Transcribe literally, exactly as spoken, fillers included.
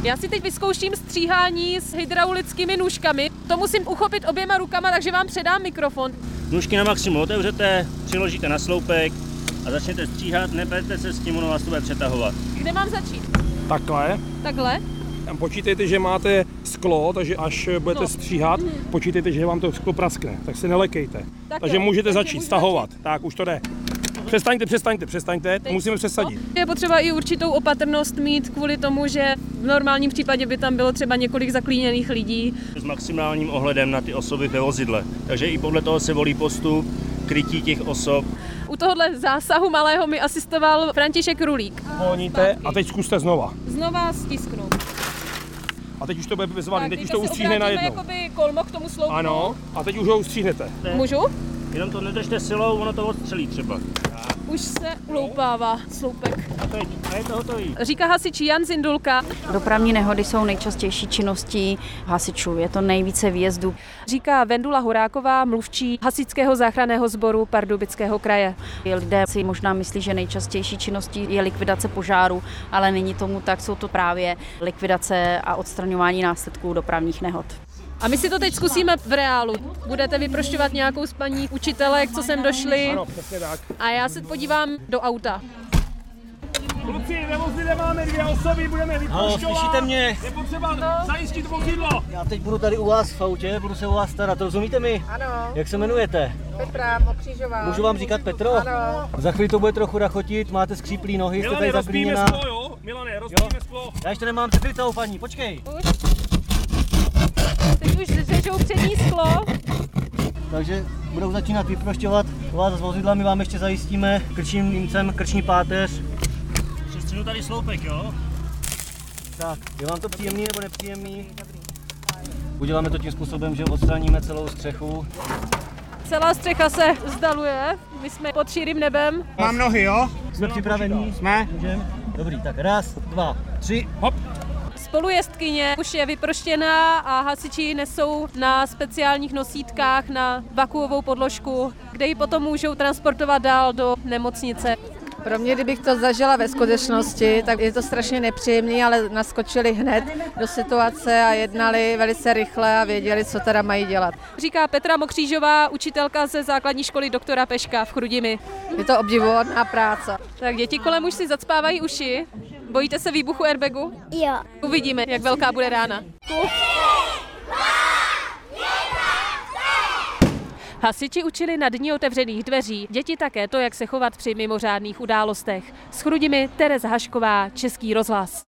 Já si teď vyzkouším stříhání s hydraulickými nůžkami. To musím uchopit oběma rukama, takže vám předám mikrofon. Nůžky na maximum otevřete, přiložíte na sloupek a začnete stříhat, neberte se s tím, ono vás to bude přetahovat. Kde mám začít? Takhle. Takhle? Počítejte, že máte sklo, takže až budete no. stříhat, počítejte, že vám to sklo praskne, tak se nelekejte. Tak takže jo, můžete takže začít stahovat. Začít. Tak, už to jde. Přestaňte, přestaňte, přestaňte, Teď musíme přesadit. Je potřeba i určitou opatrnost mít kvůli tomu, že v normálním případě by tam bylo třeba několik zaklíněných lidí. S maximálním ohledem na ty osoby ve vozidle, takže i podle toho se volí postup, krytí těch osob. U tohohle zásahu malého mi asistoval František Rulík. Volníte a teď zkuste znova. Znova stisknout. A teď už to bude bezvadný, teď už to ustříhne najednou. Jakoby kolmo k tomu sloupku. Ano, a teď už ho ustříhnete. Můžu? Jenom to nedržte silou, ono to odstřelí třeba. Už se uloupává sloupek. A teď, a je to hotový. Říká hasič Jan Zindulka. Dopravní nehody jsou nejčastější činností hasičů, je to nejvíce výjezdů. Říká Vendula Horáková, mluvčí Hasičského záchranného sboru Pardubického kraje. Lidé si možná myslí, že nejčastější činností je likvidace požáru, ale není tomu tak, jsou to právě likvidace a odstraňování následků dopravních nehod. A my si to teď zkusíme v reálu. Budete vyprošťovat nějakou z paní učitelek, co sem došli. Ano, přesně tak. A já se podívám do auta. Kluci, ve vozidle máme dvě osoby, budeme vyprošťovat. Halo, slyšíte mě? Je potřeba zajistit vozidlo. Já teď budu tady u vás v autě, budu se o vás starat, rozumíte mi? Ano. Jak se jmenujete? Petra Mokřížová. Můžu vám říkat Petro? Ano. Za chvíli to bude trochu rachotit, máte skříplý nohy, jste tady zaklíněná. Milane, rozbijeme sklo, jo? Milane, rozbijeme sklo. Já ještě nemám překrytou, paní, počkej. Už? Teď už řežou přední sklo. Takže budou začínat vyprošťovat u vás s vozidla, my vám ještě zajistíme krčím límcem krční páteř. Přestřenu tady sloupek, jo? Tak, je vám to příjemný nebo nepříjemný? Uděláme to tím způsobem, že odstraníme celou střechu. Celá střecha se vzdaluje, my jsme pod širým nebem. Mám nohy, jo? Jsme připraveni? Jsme. Můžeme? Dobrý, tak raz, dva, tři, hop. Spolujezdkyně už je vyproštěná a hasiči nesou na speciálních nosítkách na vakuovou podložku, kde ji potom můžou transportovat dál do nemocnice. Pro mě, kdybych to zažila ve skutečnosti, tak je to strašně nepříjemné, ale naskočili hned do situace a jednali velice rychle a věděli, co teda mají dělat. Říká Petra Mokřížová, učitelka ze základní školy doktora Peška v Chrudimi. Je to obdivuhodná práce. Tak děti kolem už si zacpávají uši. Bojíte se výbuchu airbagu? Jo. Uvidíme, jak velká bude rána. Hasiči učili na dni otevřených dveří, děti také to, jak se chovat při mimořádných událostech. S Chrudimi Tereza Hašková, Český rozhlas.